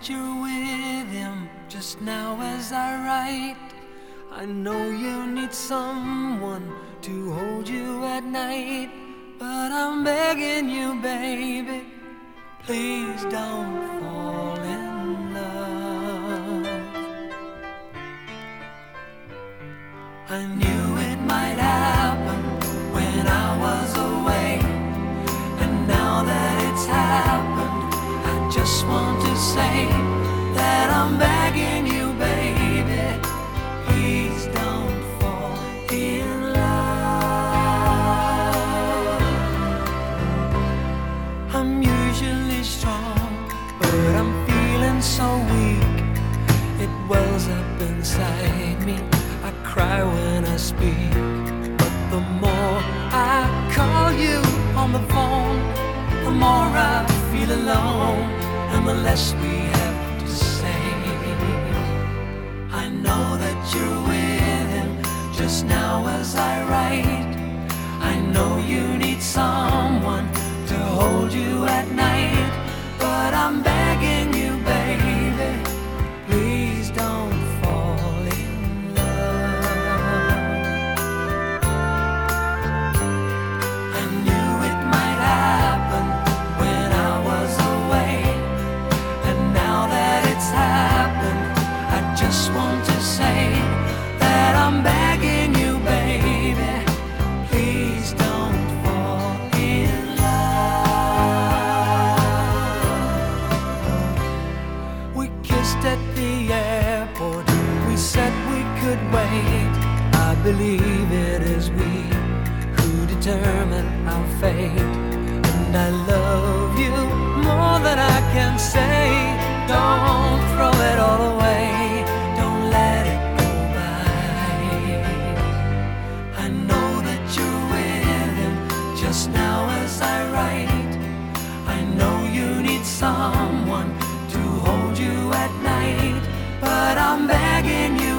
that you're with him just now as I write. I know you need someone to hold you at night, but I'm begging you, baby, please don't fall in love. I knew it might happen when I was away, and now that it's happened, I just want to say that I'm begging you, baby, please don't fall in love. I'm usually strong, but I'm feeling so weak. It wells up inside me, I cry when I speak. But the more I call you on the phone, the more I feel alone, and the less we have to say. I know that you're with him just now as I write. I know you need someone to hold you at night, but I'm begging you, baby, please don't fall in love. I knew it might happen when I was away, and now that it's happened, I just want to say that I'm begging you, baby, please don't fall in love. We kissed at the airport, we said we could wait. I believe it is we who determine our fate, and I love you more than I can say. Don't throw it all away, don't let it go by. I know that you're with him just now as I write. I know you need someone to hold you at night, but I'm begging you,